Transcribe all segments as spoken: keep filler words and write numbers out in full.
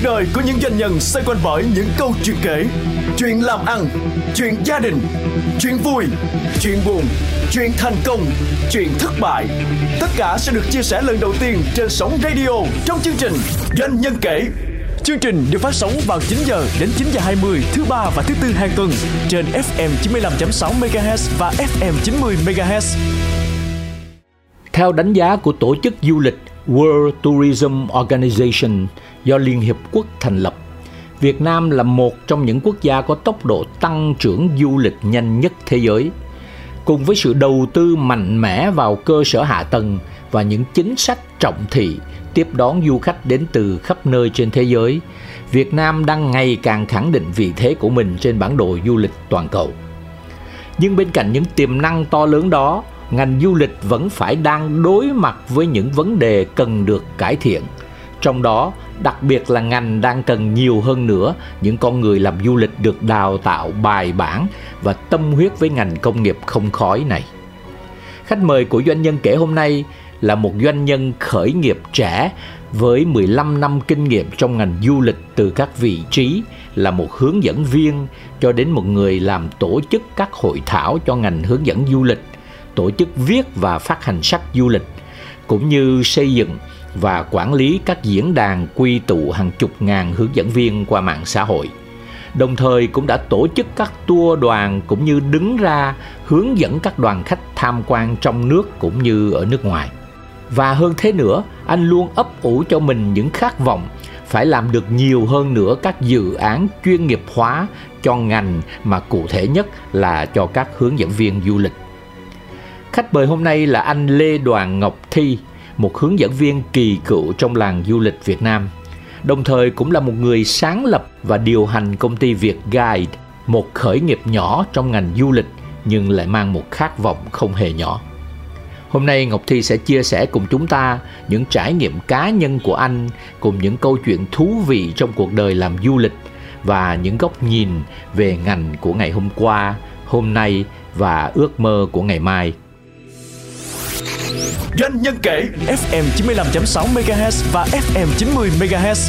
đời của những doanh nhân xoay quanh bởi những câu chuyện kể, chuyện làm ăn, chuyện gia đình, chuyện vui, chuyện buồn, chuyện thành công, chuyện thất bại. Tất cả sẽ được chia sẻ lần đầu tiên trên sóng radio trong chương trình Doanh nhân kể. Chương trình được phát sóng vào chín giờ đến chín giờ hai mươi thứ ba và thứ tư hàng tuần trên ép em chín mươi lăm phẩy sáu mê ga héc và ép em chín mươi mê ga héc. Theo đánh giá của tổ chức du lịch World Tourism Organization do Liên Hiệp Quốc thành lập, Việt Nam là một trong những quốc gia có tốc độ tăng trưởng du lịch nhanh nhất thế giới. Cùng với sự đầu tư mạnh mẽ vào cơ sở hạ tầng và những chính sách trọng thị tiếp đón du khách đến từ khắp nơi trên thế giới, Việt Nam đang ngày càng khẳng định vị thế của mình trên bản đồ du lịch toàn cầu. Nhưng bên cạnh những tiềm năng to lớn đó, ngành du lịch vẫn phải đang đối mặt với những vấn đề cần được cải thiện. Trong đó, đặc biệt là ngành đang cần nhiều hơn nữa những con người làm du lịch được đào tạo bài bản và tâm huyết với ngành công nghiệp không khói này. Khách mời của Doanh nhân kể hôm nay là một doanh nhân khởi nghiệp trẻ với mười lăm năm kinh nghiệm trong ngành du lịch, từ các vị trí là một hướng dẫn viên cho đến một người làm tổ chức các hội thảo cho ngành hướng dẫn du lịch, tổ chức viết và phát hành sách du lịch, cũng như xây dựng và quản lý các diễn đàn quy tụ hàng chục ngàn hướng dẫn viên qua mạng xã hội. Đồng thời cũng đã tổ chức các tour đoàn cũng như đứng ra hướng dẫn các đoàn khách tham quan trong nước cũng như ở nước ngoài. Và hơn thế nữa, anh luôn ấp ủ cho mình những khát vọng phải làm được nhiều hơn nữa các dự án chuyên nghiệp hóa cho ngành, mà cụ thể nhất là cho các hướng dẫn viên du lịch. Khách mời hôm nay là anh Lê Đoàn Ngọc Thi, một hướng dẫn viên kỳ cựu trong làng du lịch Việt Nam, đồng thời cũng là một người sáng lập và điều hành công ty Việt Guide, một khởi nghiệp nhỏ trong ngành du lịch nhưng lại mang một khát vọng không hề nhỏ. Hôm nay Ngọc Thi sẽ chia sẻ cùng chúng ta những trải nghiệm cá nhân của anh, cùng những câu chuyện thú vị trong cuộc đời làm du lịch và những góc nhìn về ngành của ngày hôm qua, hôm nay và ước mơ của ngày mai. Doanh nhân kể ép em chín mươi lăm phẩy sáu mê ga héc và ép em chín mươi mê ga héc.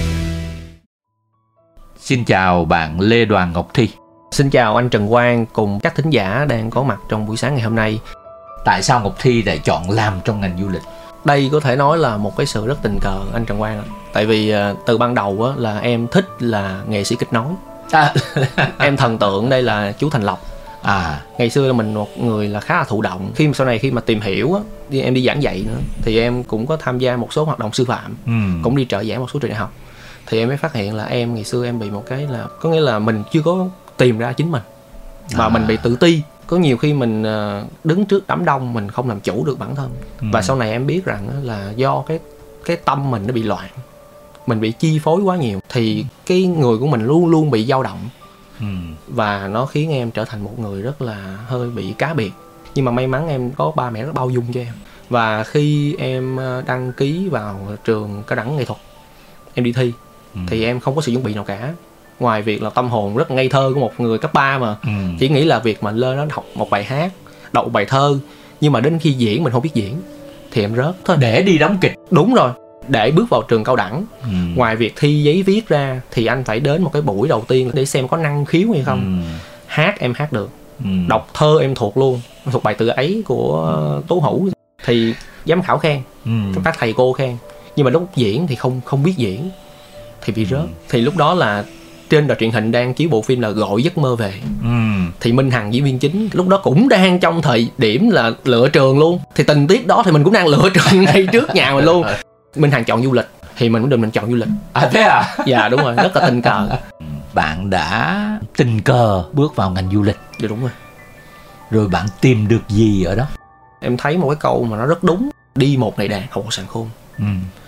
Xin chào bạn Lê Đoàn Ngọc Thi. Xin chào anh Trần Quang cùng các thính giả đang có mặt trong buổi sáng ngày hôm nay. Tại sao Ngọc Thi lại chọn làm trong ngành du lịch? Đây có thể nói là một cái sự rất tình cờ anh Trần Quang. Tại vì từ ban đầu á, là em thích là nghệ sĩ kịch nói. À. Em thần tượng đây là chú Thành Lộc. À, ngày xưa mình một người là khá là thụ động. Khi mà sau này khi mà tìm hiểu á, đi em đi giảng dạy nữa, thì em cũng có tham gia một số hoạt động sư phạm, ừ. cũng đi trợ giảng một số trường đại học. Thì em mới phát hiện là em ngày xưa em bị một cái là có nghĩa là mình chưa có tìm ra chính mình, mà à. mình bị tự ti. Có nhiều khi mình đứng trước đám đông mình không làm chủ được bản thân, ừ. và sau này em biết rằng là do cái cái tâm mình nó bị loạn, mình bị chi phối quá nhiều, thì cái người của mình luôn luôn bị dao động. Ừ. Và nó khiến em trở thành một người rất là hơi bị cá biệt. Nhưng mà may mắn em có ba mẹ rất bao dung cho em. Và khi em đăng ký vào trường cao đẳng nghệ thuật, em đi thi, ừ. thì em không có sự chuẩn bị nào cả, ngoài việc là tâm hồn rất ngây thơ của một người cấp ba mà, ừ. chỉ nghĩ là việc mà lên đó học một bài hát, đọc một bài thơ, nhưng mà đến khi diễn mình không biết diễn thì em rớt thôi. Để đi đóng kịch. Đúng rồi. Để bước vào trường cao đẳng, ừ. ngoài việc thi giấy viết ra thì anh phải đến một cái buổi đầu tiên để xem có năng khiếu hay không. ừ. Hát em hát được, ừ. đọc thơ em thuộc luôn, thuộc bài Tự Ấy của ừ. Tố Hữu, thì giám khảo khen, ừ. các thầy cô khen. Nhưng mà lúc diễn thì không không biết diễn thì bị rớt. ừ. Thì lúc đó là trên đài truyền hình đang chiếu bộ phim là Gọi Giấc Mơ Về, ừ. thì Minh Hằng diễn viên chính lúc đó cũng đang trong thời điểm là lựa trường luôn. Thì tình tiết đó thì mình cũng đang lựa trường ngay trước nhà mình luôn. Minh Hằng chọn du lịch thì mình cũng định mình chọn du lịch. À thế à? Dạ đúng rồi, rất là tình cờ. Bạn đã tình cờ bước vào ngành du lịch. Dạ đúng rồi. Rồi bạn tìm được gì ở đó? Em thấy một cái câu mà nó rất đúng: đi một ngày đàn học một sàng khôn. ừ.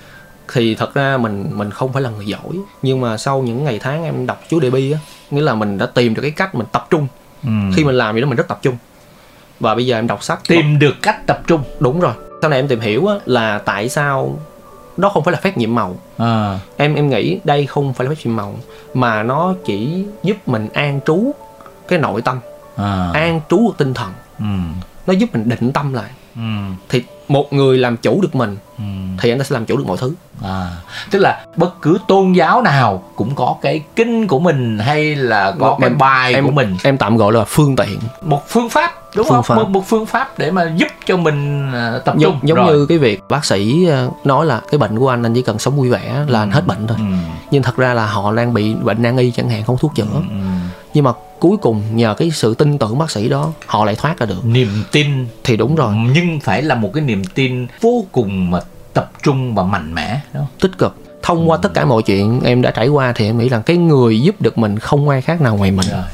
Thì thật ra mình mình không phải là người giỏi, nhưng mà sau những ngày tháng em đọc chú Đề Bi á, nghĩa là mình đã tìm được cái cách mình tập trung. ừ. Khi mình làm gì đó mình rất tập trung. Và bây giờ em đọc sách tìm mà... được cách tập trung. Đúng rồi. Sau này em tìm hiểu á, là tại sao đó không phải là phép nhiệm màu. à. Em em nghĩ đây không phải là phép nhiệm màu, mà nó chỉ giúp mình an trú cái nội tâm, à. an trú tinh thần. ừ. Nó giúp mình định tâm lại. ừ. Thì một người làm chủ được mình ừ. thì anh ta sẽ làm chủ được mọi thứ. À, tức là bất cứ tôn giáo nào cũng có cái kinh của mình hay là có một, cái bài em, của mình. Em tạm gọi là phương tiện, một phương pháp, đúng phương không? Pháp. Một, một phương pháp để mà giúp cho mình tập trung. Giống, giống như cái việc bác sĩ nói là cái bệnh của anh anh chỉ cần sống vui vẻ là ừ. anh hết bệnh thôi. Ừ. Nhưng thật ra là họ đang bị bệnh nan y chẳng hạn, không thuốc chữa. Ừ. Nhưng mà cuối cùng nhờ cái sự tin tưởng bác sĩ đó họ lại thoát ra được. Niềm tin thì đúng rồi, nhưng phải là một cái niềm tin vô cùng mà tập trung và mạnh mẽ, đúng không? Tích cực. Thông qua ừ. tất cả mọi chuyện em đã trải qua thì em nghĩ rằng cái người giúp được mình không ai khác nào ngoài mình. Rồi.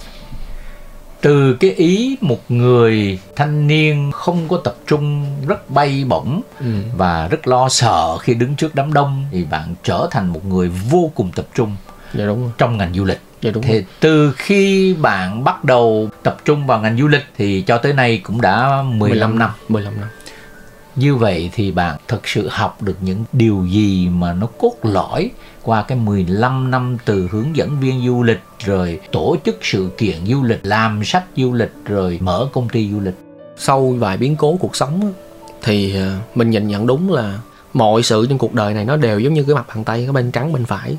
Từ cái ý một người thanh niên không có tập trung, rất bay bổng ừ. và rất lo sợ khi đứng trước đám đông, thì bạn trở thành một người vô cùng tập trung. Dạ đúng rồi. Trong ngành du lịch. Dạ đúng thì rồi. Từ khi bạn bắt đầu tập trung vào ngành du lịch thì cho tới nay cũng đã mười lăm năm. mười lăm năm. Như vậy thì bạn thực sự học được những điều gì mà nó cốt lõi qua cái mười lăm năm, từ hướng dẫn viên du lịch, rồi tổ chức sự kiện du lịch, làm sách du lịch, rồi mở công ty du lịch? Sau vài biến cố cuộc sống thì mình nhìn nhận đúng là mọi sự trên cuộc đời này nó đều giống như cái mặt bàn tay, cái bên trắng bên phải.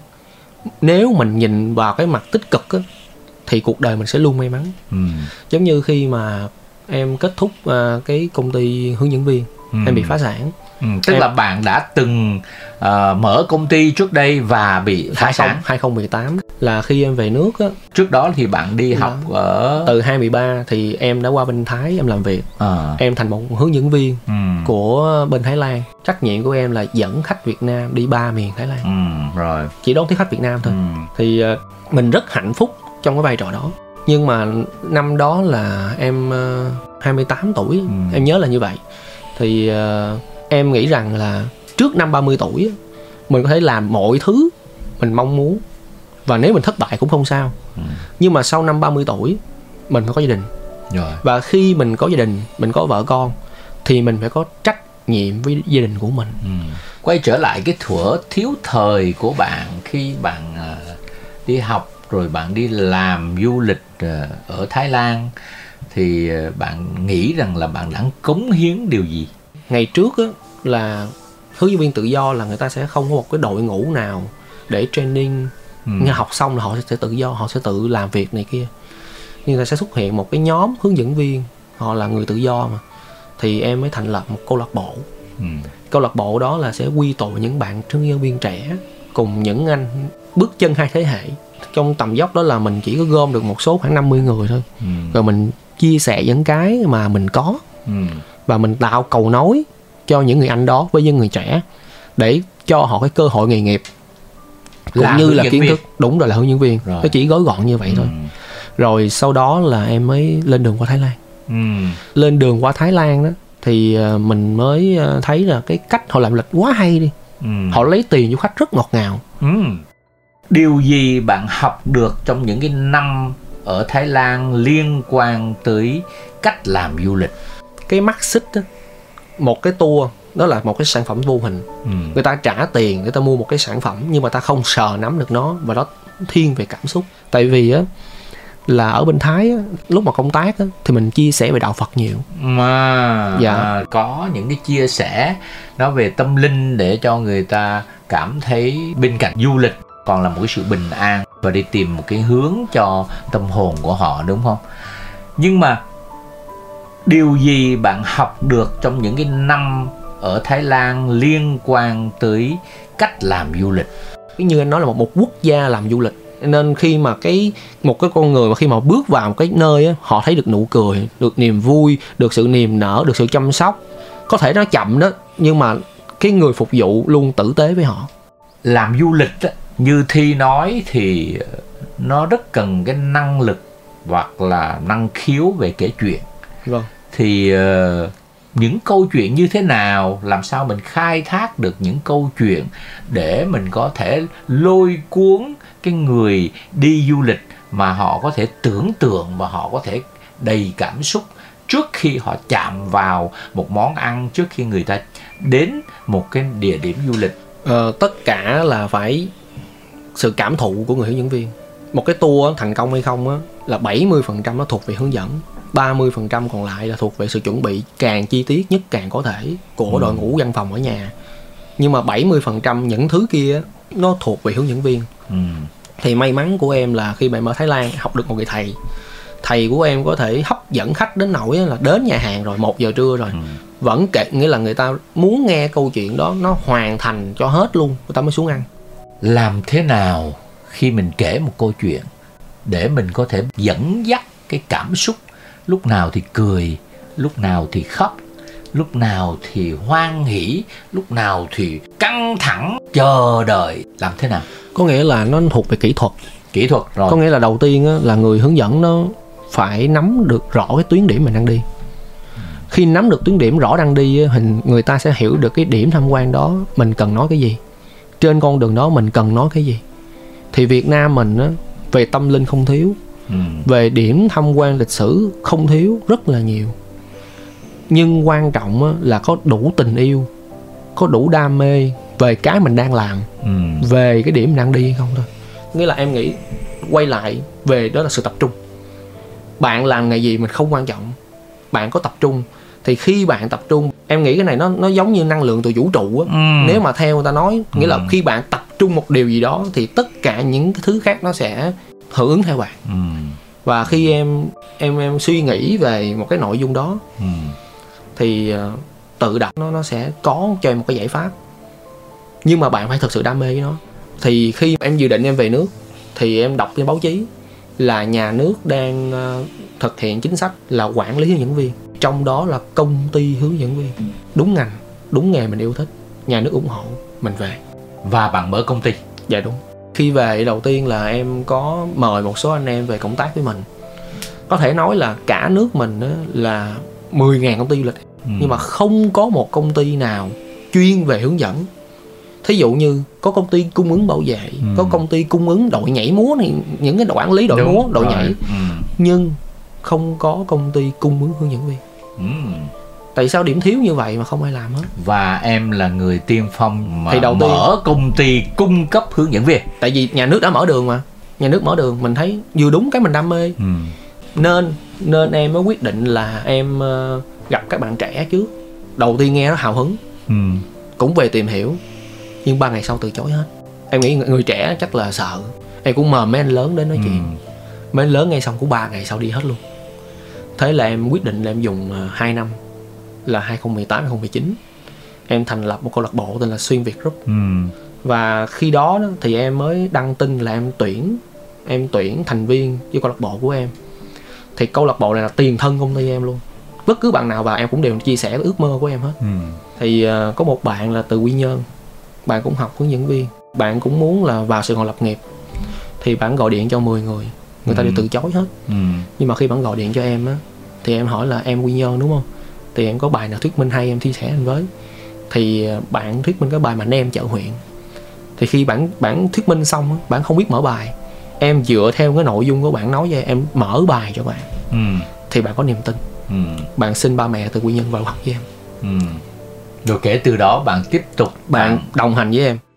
Nếu mình nhìn vào cái mặt tích cực á, thì cuộc đời mình sẽ luôn may mắn. Ừ. Giống như khi mà em kết thúc uh, cái công ty hướng dẫn viên, ừ. em bị phá sản. Ừ, tức em... là bạn đã từng uh, mở công ty trước đây và bị phá sản. hai không một tám là khi em về nước á. Trước đó thì bạn đi học đó. Ở từ hai không một ba thì em đã qua bên Thái em làm việc. À. Em thành một hướng dẫn viên ừ. của bên Thái Lan. Trách nhiệm của em là dẫn khách Việt Nam đi ba miền Thái Lan. Ừ, rồi. Chỉ đón tiếp khách Việt Nam thôi. Ừ. Thì uh, mình rất hạnh phúc trong cái vai trò đó. Nhưng mà năm đó là em uh, hai mươi tám tuổi, ừ. em nhớ là như vậy. Thì uh, em nghĩ rằng là trước năm ba mươi tuổi mình có thể làm mọi thứ mình mong muốn, và nếu mình thất bại cũng không sao. Ừ. Nhưng mà sau năm ba mươi tuổi mình phải có gia đình. Rồi. Và khi mình có gia đình, mình có vợ con thì mình phải có trách nhiệm với gia đình của mình. Ừ. Quay trở lại cái thuở thiếu thời của bạn khi bạn uh, đi học rồi bạn đi làm du lịch uh, ở Thái Lan, thì uh, bạn nghĩ rằng là bạn đã cống hiến điều gì? Ngày trước á, là hướng dẫn viên tự do là người ta sẽ không có một cái đội ngũ nào để training. Ừ. Nghe học xong là họ sẽ tự do, họ sẽ tự làm việc này kia. Nhưng ta sẽ xuất hiện một cái nhóm hướng dẫn viên, họ là người tự do mà. Thì em mới thành lập một câu lạc bộ. Ừ. Câu lạc bộ đó là sẽ quy tụ những bạn hướng dẫn viên trẻ cùng những anh bước chân hai thế hệ. Trong tầm dốc đó là mình chỉ có gom được một số khoảng năm mươi người thôi. Ừ. Rồi mình chia sẻ những cái mà mình có. Ừ. Và mình tạo cầu nối cho những người anh đó với những người trẻ để cho họ cái cơ hội nghề nghiệp cũng là như là kiến viên. Thức. Đúng rồi, là hướng dẫn viên. Rồi. Nó chỉ gói gọn như vậy ừ. thôi. Rồi sau đó là em mới lên đường qua Thái Lan. Ừ. Lên đường qua Thái Lan đó thì mình mới thấy là cái cách họ làm lịch quá hay đi. Ừ. Họ lấy tiền du khách rất ngọt ngào. Ừ. Điều gì bạn học được trong những cái năm ở Thái Lan liên quan tới cách làm du lịch? Cái mắt xích đó, một cái tour đó là một cái sản phẩm vô hình. Ừ. Người ta trả tiền để ta mua một cái sản phẩm nhưng mà ta không sờ nắm được nó, và nó thiên về cảm xúc. Tại vì á là ở bên Thái á, lúc mà công tác á, thì mình chia sẻ về đạo Phật nhiều. Mà dạ. à, có những cái chia sẻ nó về tâm linh để cho người ta cảm thấy bên cạnh du lịch còn là một cái sự bình an và đi tìm một cái hướng cho tâm hồn của họ, đúng không? Nhưng mà điều gì bạn học được trong những cái năm ở Thái Lan liên quan tới cách làm du lịch? Như anh nói là một, một quốc gia làm du lịch, nên khi mà cái một cái con người mà khi mà bước vào một cái nơi á, họ thấy được nụ cười, được niềm vui, được sự niềm nở, được sự chăm sóc. Có thể nó chậm đó, nhưng mà cái người phục vụ luôn tử tế với họ. Làm du lịch á, như Thi nói thì nó rất cần cái năng lực hoặc là năng khiếu về kể chuyện. Vâng. Thì uh, những câu chuyện như thế nào, làm sao mình khai thác được những câu chuyện để mình có thể lôi cuốn cái người đi du lịch mà họ có thể tưởng tượng và họ có thể đầy cảm xúc trước khi họ chạm vào một món ăn, trước khi người ta đến một cái địa điểm du lịch? Ờ, tất cả là phải sự cảm thụ của người hướng dẫn viên. Một cái tour thành công hay không á, là bảy mươi phần trăm nó thuộc về hướng dẫn. ba mươi phần trăm còn lại là thuộc về sự chuẩn bị càng chi tiết nhất càng có thể của ừ. đội ngũ văn phòng ở nhà. Nhưng mà bảy mươi phần trăm những thứ kia nó thuộc về hướng dẫn viên. ừ. Thì may mắn của em là khi mà em ở Thái Lan học được một người thầy. Thầy của em có thể hấp dẫn khách đến nỗi là đến nhà hàng rồi một giờ trưa rồi ừ. vẫn kể, nghĩa là người ta muốn nghe câu chuyện đó nó hoàn thành cho hết luôn, người ta mới xuống ăn. Làm thế nào khi mình kể một câu chuyện để mình có thể dẫn dắt cái cảm xúc, lúc nào thì cười, lúc nào thì khóc, lúc nào thì hoan hỉ, lúc nào thì căng thẳng, chờ đợi, làm thế nào? Có nghĩa là nó thuộc về kỹ thuật. Kỹ thuật rồi. Có nghĩa là đầu tiên á, là người hướng dẫn nó phải nắm được rõ cái tuyến điểm mình đang đi. Khi nắm được tuyến điểm rõ đang đi, hình người ta sẽ hiểu được cái điểm tham quan đó mình cần nói cái gì, trên con đường đó mình cần nói cái gì. Thì Việt Nam mình á, về tâm linh không thiếu, ừ. về điểm tham quan lịch sử không thiếu, rất là nhiều. Nhưng quan trọng á, là có đủ tình yêu, có đủ đam mê về cái mình đang làm, ừ. về cái điểm mình đang đi hay không thôi. Nghĩa là em nghĩ quay lại về đó là sự tập trung. Bạn làm nghề gì mình không quan trọng, bạn có tập trung. Thì khi bạn tập trung, em nghĩ cái này nó nó giống như năng lượng từ vũ trụ á. ừ. Nếu mà theo người ta nói, nghĩa ừ. là khi bạn tập trung một điều gì đó thì tất cả những cái thứ khác nó sẽ hưởng ứng theo bạn. ừ. Và khi em em em suy nghĩ về một cái nội dung đó, ừ. thì uh, tự động nó nó sẽ có cho em một cái giải pháp. Nhưng mà bạn phải thực sự đam mê với nó. Thì khi em dự định em về nước thì em đọc trên báo chí là nhà nước đang uh, thực hiện chính sách là quản lý hướng dẫn viên, trong đó là công ty hướng dẫn viên. Đúng ngành, đúng nghề mình yêu thích, nhà nước ủng hộ, mình về. Và bạn mở công ty? Dạ đúng. Khi về đầu tiên là em có mời một số anh em về công tác với mình. Có thể nói là cả nước mình là mười nghìn công ty du lịch, ừ. nhưng mà không có một công ty nào chuyên về hướng dẫn. Thí dụ như có công ty cung ứng bảo vệ, ừ. có công ty cung ứng đội nhảy múa này, những cái quản lý đội đúng, múa, đội rồi. nhảy, ừ. nhưng không có công ty cung ứng hướng dẫn viên. ừ. Tại sao điểm thiếu như vậy mà không ai làm hết? Và em là người tiên phong mà thì đầu tiên, mở công ty cung cấp hướng dẫn viên. Tại vì nhà nước đã mở đường mà. Nhà nước mở đường, mình thấy vừa đúng cái mình đam mê. ừ. Nên nên em mới quyết định là em uh, gặp các bạn trẻ trước. Đầu tiên nghe nó hào hứng, ừ. cũng về tìm hiểu. Nhưng ba ngày sau từ chối hết. Em nghĩ người trẻ chắc là sợ. Em cũng mời mấy anh lớn đến nói ừ. chuyện. Mấy anh lớn nghe xong cũng ba ngày sau đi hết luôn. Thế là em quyết định là em dùng uh, hai năm, là hai không một tám hai không một chín, em thành lập một câu lạc bộ tên là Xuyên Việt Group. ừ. Và khi đó, đó thì em mới đăng tin là em tuyển Em tuyển thành viên với câu lạc bộ của em. Thì câu lạc bộ này là tiền thân công ty em luôn. Bất cứ bạn nào vào em cũng đều chia sẻ ước mơ của em hết. ừ. Thì uh, có một bạn là từ Quy Nhơn, bạn cũng học hướng dẫn viên, bạn cũng muốn là vào Sài Gòn lập nghiệp. Thì bạn gọi điện cho mười người, người ta ừ. đều từ chối hết. ừ. Nhưng mà khi bạn gọi điện cho em á, thì em hỏi là em Quy Nhơn đúng không? Thì em có bài nào thuyết minh hay em chia sẻ anh với. Thì bạn thuyết minh cái bài mà anh em chợ huyện. Thì khi bạn bạn thuyết minh xong, bạn không biết mở bài, em dựa theo cái nội dung của bạn nói với em, em mở bài cho bạn. ừ. Thì bạn có niềm tin. ừ. Bạn xin ba mẹ từ Quy Nhơn vào học với em. ừ. Rồi kể từ đó bạn tiếp tục bạn đồng hành với em.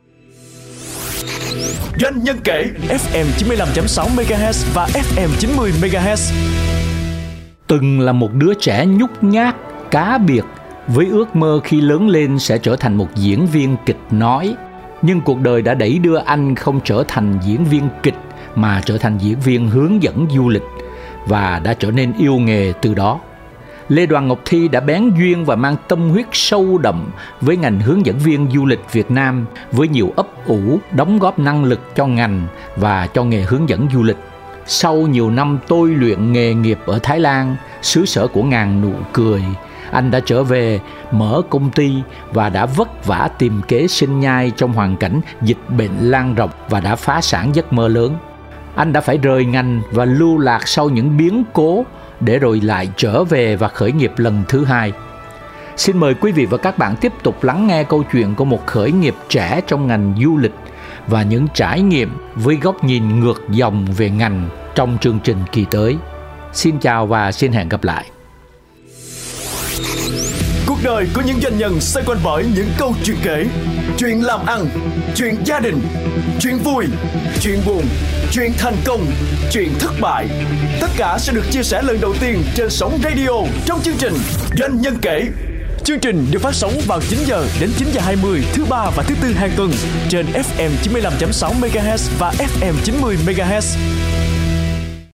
Doanh nhân kể ép em chín mươi lăm phẩy sáu mê ga héc và ép em chín mươi mê ga héc. Từng là một đứa trẻ nhút nhát, cá biệt, với ước mơ khi lớn lên sẽ trở thành một diễn viên kịch nói. Nhưng cuộc đời đã đẩy đưa anh không trở thành diễn viên kịch mà trở thành diễn viên hướng dẫn du lịch, và đã trở nên yêu nghề từ đó. Lê Đoàn Ngọc Thi đã bén duyên và mang tâm huyết sâu đậm với ngành hướng dẫn viên du lịch Việt Nam, với nhiều ấp ủ đóng góp năng lực cho ngành và cho nghề hướng dẫn du lịch. Sau nhiều năm tôi luyện nghề nghiệp ở Thái Lan, xứ sở của ngàn nụ cười, anh đã trở về mở công ty và đã vất vả tìm kế sinh nhai trong hoàn cảnh dịch bệnh lan rộng và đã phá sản giấc mơ lớn. Anh đã phải rời ngành và lưu lạc sau những biến cố để rồi lại trở về và khởi nghiệp lần thứ hai. Xin mời quý vị và các bạn tiếp tục lắng nghe câu chuyện của một khởi nghiệp trẻ trong ngành du lịch và những trải nghiệm với góc nhìn ngược dòng về ngành trong chương trình kỳ tới. Xin chào và xin hẹn gặp lại. Cuộc đời của những doanh nhân xoay quanh bởi những câu chuyện kể. chuyện làm ăn, chuyện gia đình, chuyện vui, chuyện buồn, chuyện thành công, chuyện thất bại. Tất cả sẽ được chia sẻ lần đầu tiên trên sóng radio trong chương trình Doanh nhân kể. Chương trình được phát sóng vào chín giờ đến chín giờ hai mươi thứ ba và thứ tư hàng tuần trên ép em chín mươi lăm phẩy sáu mê ga héc và ép em chín mươi mê ga héc.